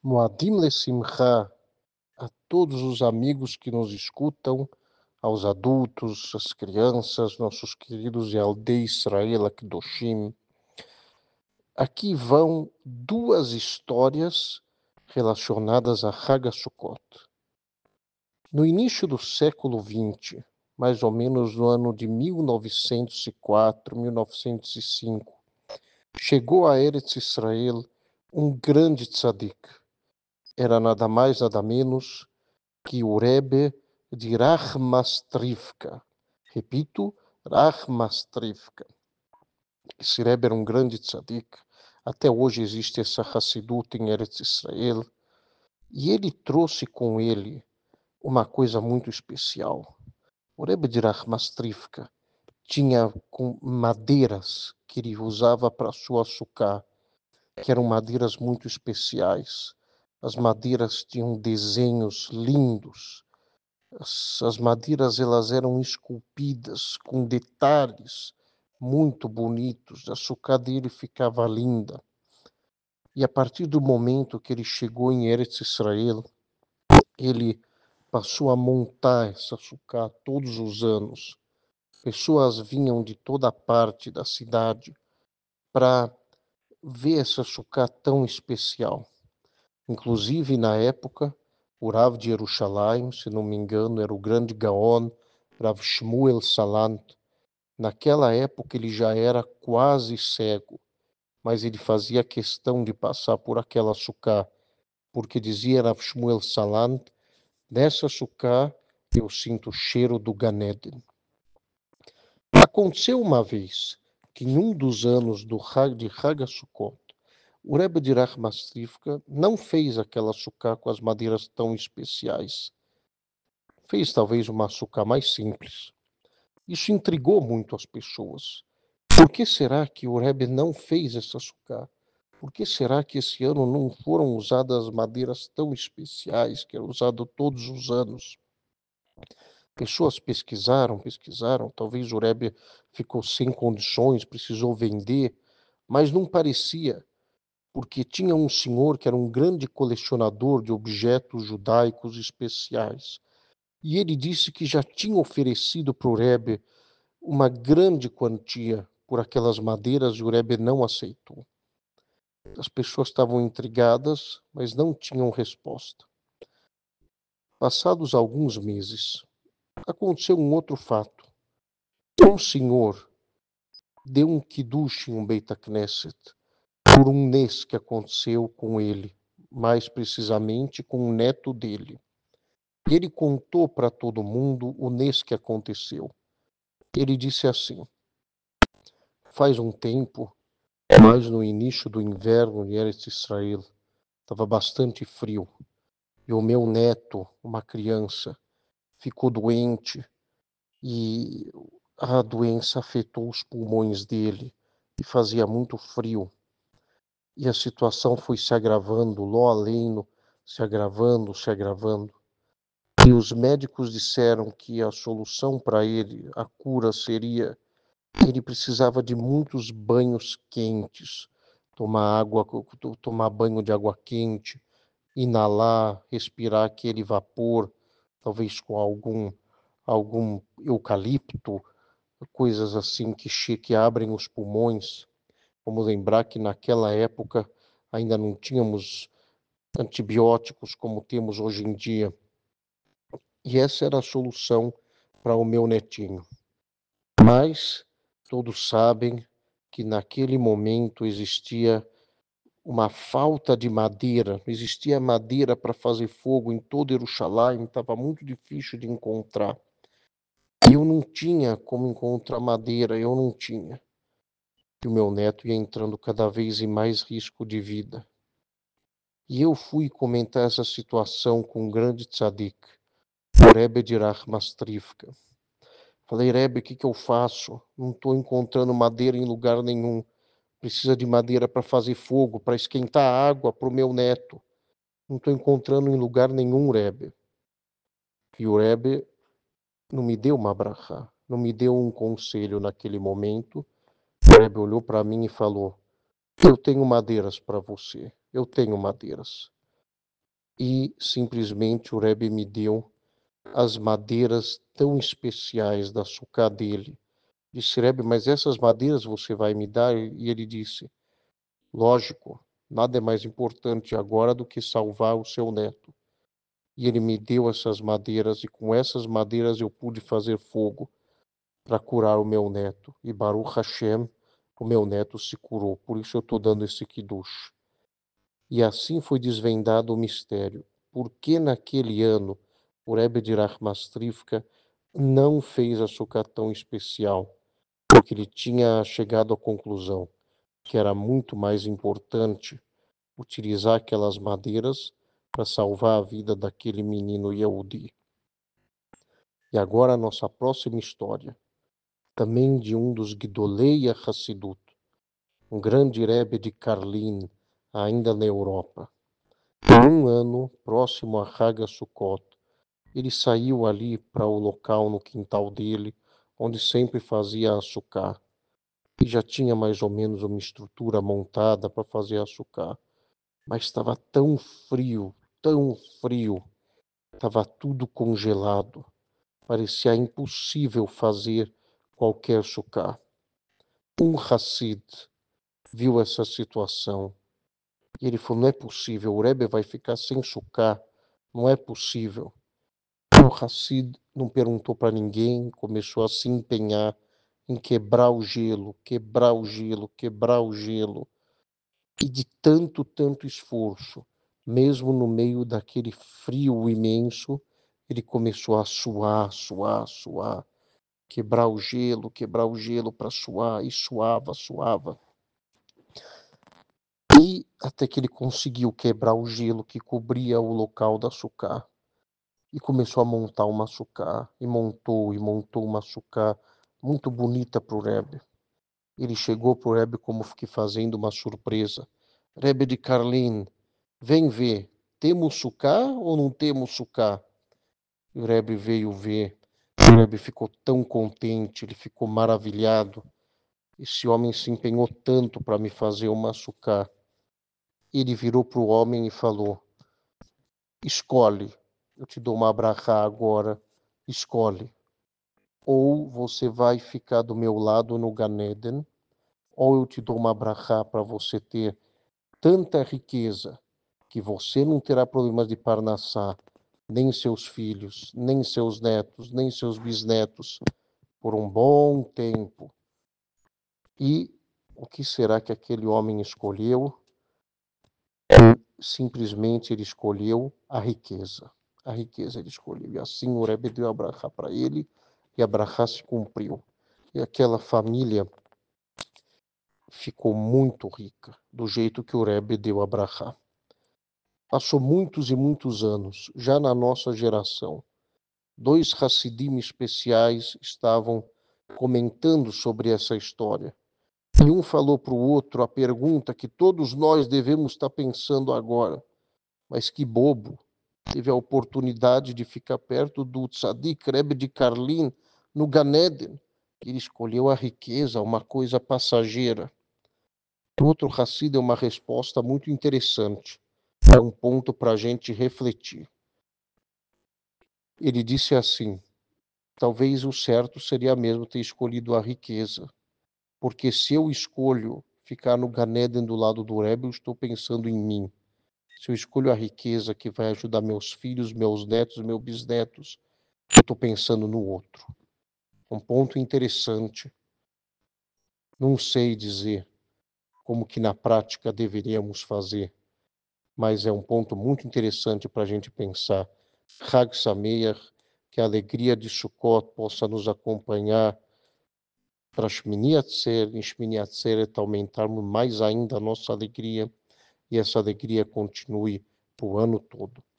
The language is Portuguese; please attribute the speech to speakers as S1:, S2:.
S1: Moadim Lesimcha, a todos os amigos que nos escutam, aos adultos, às crianças, nossos queridos Yaldei Israel Akdoshim. Aqui vão duas histórias relacionadas a Hag HaSukkot. No início do século XX, mais ou menos no ano de 1904, 1905, chegou a Eretz Israel um grande tzadik. Era nada mais, nada menos que o Rebbe de Rachmastrivka. Repito, Rachmastrivka. Esse Rebbe era um grande tzadik. Até hoje existe essa Hassidut em Eretz Israel. E ele trouxe com ele uma coisa muito especial. O Rebbe de Rachmastrivka tinha com madeiras que ele usava para sua açúcar, que eram madeiras muito especiais. As madeiras tinham desenhos lindos. As madeiras elas eram esculpidas com detalhes muito bonitos. A açúcar dele ficava linda. E a partir do momento que ele chegou em Eretz Israel, ele passou a montar essa açúcar todos os anos. Pessoas vinham de toda parte da cidade para ver essa açúcar tão especial. Inclusive, na época, o Rav de Jerusalém, se não me engano, era o grande Gaon, Rav Shmuel Salant. Naquela época ele já era quase cego, mas ele fazia questão de passar por aquela açúcar, porque dizia Rav Shmuel Salant, nessa açúcar eu sinto o cheiro do Gan Eden. Aconteceu uma vez que em um dos anos de Hag HaSukkot, o Rebbe de Rachmastrivka não fez aquela açúcar com as madeiras tão especiais. Fez talvez uma açúcar mais simples. Isso intrigou muito as pessoas. Por que será que o Rebbe não fez essa açúcar? Por que será que esse ano não foram usadas madeiras tão especiais que eram usadas todos os anos? Pessoas pesquisaram, talvez o Rebbe ficou sem condições, precisou vender, mas não parecia, porque tinha um senhor que era um grande colecionador de objetos judaicos especiais. E ele disse que já tinha oferecido para o Rebbe uma grande quantia por aquelas madeiras e o Rebbe não aceitou. As pessoas estavam intrigadas, mas não tinham resposta. Passados alguns meses, aconteceu um outro fato. Um senhor deu um kiddush em um Beit HaKnesset por um nes que aconteceu com ele, mais precisamente com o neto dele. E ele contou para todo mundo o nes que aconteceu. Ele disse assim: faz um tempo, mais no início do inverno em Eretz Israel, estava bastante frio, e o meu neto, uma criança, ficou doente e a doença afetou os pulmões dele e fazia muito frio. E a situação foi se agravando, lo aleno, se agravando, se agravando. E os médicos disseram que a solução para ele, a cura seria, ele precisava de muitos banhos quentes, tomar banho de água quente, inalar, respirar aquele vapor, talvez com algum eucalipto, coisas assim que abrem os pulmões. Vamos lembrar que naquela época ainda não tínhamos antibióticos como temos hoje em dia. E essa era a solução para o meu netinho. Mas todos sabem que naquele momento existia uma falta de madeira, não existia madeira para fazer fogo em todo Jerusalém, estava muito difícil de encontrar. E eu não tinha como encontrar madeira, eu não tinha. E o meu neto ia entrando cada vez em mais risco de vida. E eu fui comentar essa situação com um grande tzadik, o Rebbe de Rachmastrivka. Falei, Rebbe, o que eu faço? Não estou encontrando madeira em lugar nenhum. Precisa de madeira para fazer fogo, para esquentar a água para o meu neto. Não estou encontrando em lugar nenhum, Rebbe. E o Rebbe não me deu uma brachá, não me deu um conselho naquele momento. O Rebbe olhou para mim e falou, eu tenho madeiras para você, eu tenho madeiras. e simplesmente o Rebbe me deu as madeiras tão especiais da sucá dele. Disse, Rebbe, mas essas madeiras você vai me dar? E ele disse, lógico, nada é mais importante agora do que salvar o seu neto. E ele me deu essas madeiras, e com essas madeiras eu pude fazer fogo para curar o meu neto. E Baruch Hashem, o meu neto se curou. Por isso eu estou dando esse kiddush. E assim foi desvendado o mistério. Por que naquele ano o Rebbe de Rachmastrivka não fez a sucá tão especial? Porque ele tinha chegado à conclusão que era muito mais importante utilizar aquelas madeiras para salvar a vida daquele menino Yehudi. E agora a nossa próxima história, também de um dos Gdolei Hassidut, um grande Rebbe de Karlin, ainda na Europa. Em um ano, próximo a Haga Sukkot, ele saiu ali para o local no quintal dele, onde sempre fazia a sucá, e já tinha mais ou menos uma estrutura montada para fazer a sucá. Mas estava tão frio, estava tudo congelado. Parecia impossível fazer qualquer sucá. Um Hassid viu essa situação e ele falou, não é possível, o Rebbe vai ficar sem sucá, não é possível. O Hassid não perguntou para ninguém, começou a se empenhar em quebrar o gelo, quebrar o gelo, quebrar o gelo. E de tanto esforço, mesmo no meio daquele frio imenso, ele começou a suar, quebrar o gelo para suar, e suava. E até que ele conseguiu quebrar o gelo que cobria o local da sucá. E começou a montar uma sucá, e montou uma sucá muito bonita para o Rebbe. Ele chegou para o Rebbe como que fazendo uma surpresa. Rebbe de Karlin, vem ver, temos sucá ou não temos sucá? E o Rebbe veio ver. O Rebbe ficou tão contente, ele ficou maravilhado. Esse homem se empenhou tanto para me fazer uma sucá. Ele virou para o homem e falou, escolhe, eu te dou uma brachá agora, escolhe. Ou você vai ficar do meu lado no Gan Eden, ou eu te dou uma brachá para você ter tanta riqueza que você não terá problemas de parnassá, nem seus filhos, nem seus netos, nem seus bisnetos, por um bom tempo. E o que será que aquele homem escolheu? Simplesmente ele escolheu a riqueza. A riqueza ele escolheu. E assim o Rebbe deu a brachá para ele, e a brachá se cumpriu. E aquela família ficou muito rica, do jeito que o Rebbe deu a brachá. Passou muitos e muitos anos, já na nossa geração. Dois Hassidim especiais estavam comentando sobre essa história. E um falou para o outro a pergunta que todos nós devemos estar pensando agora. Mas que bobo, teve a oportunidade de ficar perto do Tzadik Rebbe de Karlin, no Gan Eden. Ele escolheu a riqueza, uma coisa passageira. O outro Hassid deu uma resposta muito interessante. É um ponto para a gente refletir. Ele disse assim, talvez o certo seria mesmo ter escolhido a riqueza, porque se eu escolho ficar no Gan Eden do lado do Rebbe, eu estou pensando em mim. Se eu escolho a riqueza que vai ajudar meus filhos, meus netos, meus bisnetos, eu estou pensando no outro. Um ponto interessante. Não sei dizer como que na prática deveríamos fazer, mas é um ponto muito interessante para a gente pensar. Hag Sameach, que a alegria de Sukkot possa nos acompanhar para Shmini Atzeret, em Shmini Atzeret aumentarmos mais ainda a nossa alegria e essa alegria continue para o ano todo.